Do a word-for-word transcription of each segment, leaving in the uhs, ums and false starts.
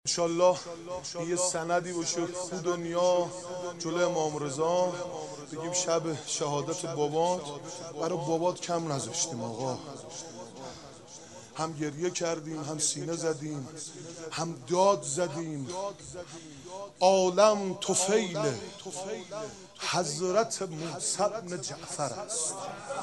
انشالله یه سندی باشه تو دنیا جلوی امام رضا بگیم شب شهادت بابات برای بابات کم نذاشتیم آقا. هم گریه کردیم، هم سینه زدیم، هم داد زدیم. عالم طفیل حضرت موسی بن جعفر است.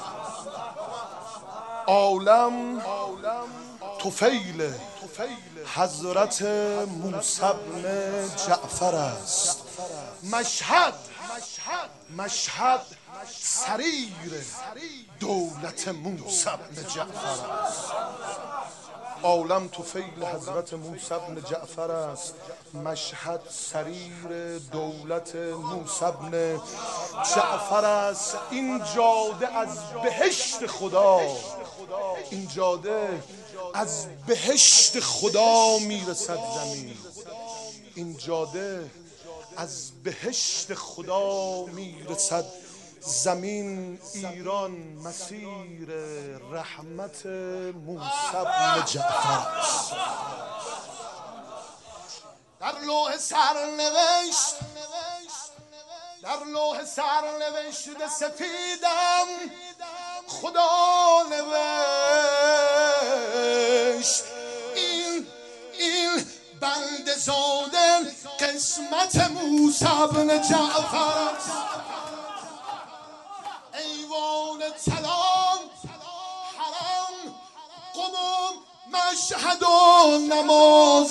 عالم طفیل حضرت موسی بن جعفر است. مشهد مشهد سریر دولت موسی بن جعفر است. عالم طفیل حضرت موسی بن جعفر است. مشهد سریر دولت موسی بن جعفر است. این جاده از بهشت خدا، این جاده از بهشت خدا میرسد زمین. این جاده از بهشت خدا میرسد زمین. ایران مسیر رحمت موسی بن جعفر است. در لوح سرنوشت در لوح سرنوشت سفیدم خدا نوشت این این بنده زاده قسمت موسی بن جعفر است. ایوان سلام حرم قم مشهد و نماز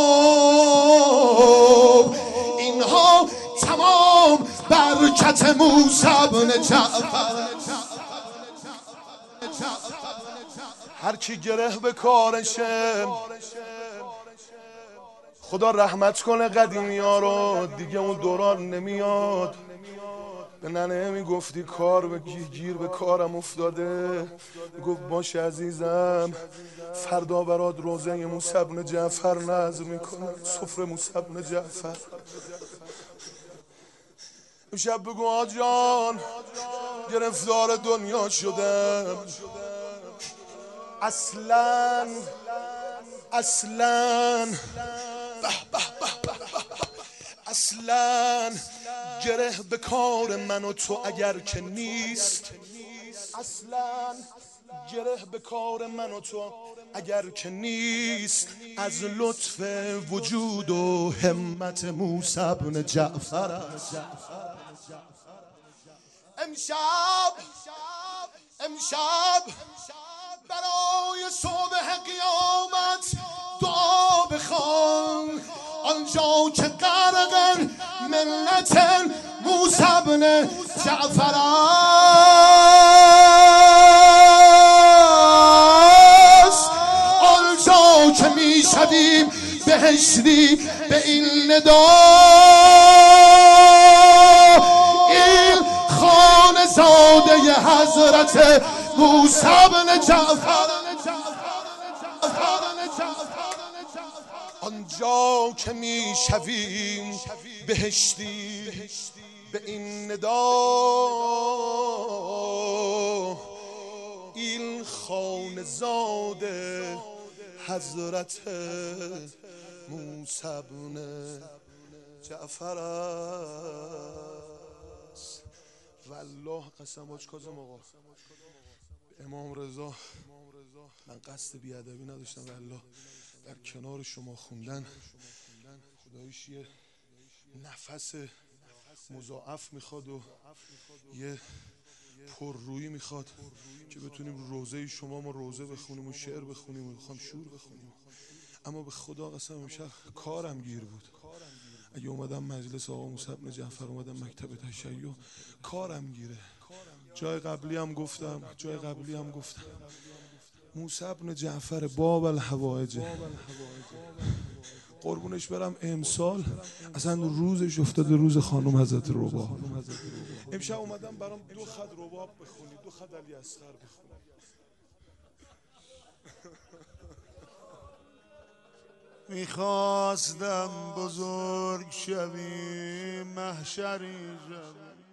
صبح اینها تمام برکت موسی بن جعفر. هر کی گره به کارشه خدا رحمت کنه قدیمی ها رو، دیگه اون دوران نمیاد. به ننه میگفتی کار به گیر به کارم افتاده، گفت باش عزیزم فردا برات روزه موسی بن جعفر نذر میکنم، سفره موسی بن جعفر. امشب بگو آجان گرفتار دنیا شدم، اصلا اصلا به به به اصلا گره به کار من و تو اگر که نیست، اصلا گره به کار من و تو اگر که نیست، از لطف وجود و همت موسی بن جعفر است. امشب امشب برای صبح قیامت دعا بخوان، آنجا که غرق ملت موسی بن جعفر است. آنجا که می شویم بهشتی به این ندا، این خانه زاده حضرت موسی بن جعفر. آنجا که می شویم بهشتی به این ندا، این خانه زاده حضرت موسی بن جعفر است. والله قسم باج کازم آقا امام رضا من قصد بیادبی نداشتم، والله در کنار شما خوندن خداییش یه نفس مضاعف میخواد و یه پررویی میخواد که بتونیم روزه شما ما روزه بخونیم و شعر بخونیم و بخوام شور بخونیم. اما به خدا قسم امشب کارم گیر بود. اگه اومدم مجلس آقا موسی بن جعفر، اومدم مکتب تشیع، کارم گیره. جای قبلی هم گفتم جای قبلی هم گفتم موسی بن جعفر باب الحوائج، قربونش برم امسال اصلا روزش افتاده روز خانم حضرت رباب. امشب اومدم برام دو خط رباب بخونی، دو خط علی اصغر بخونی. میخواستم بزرگ شوی محشری شوی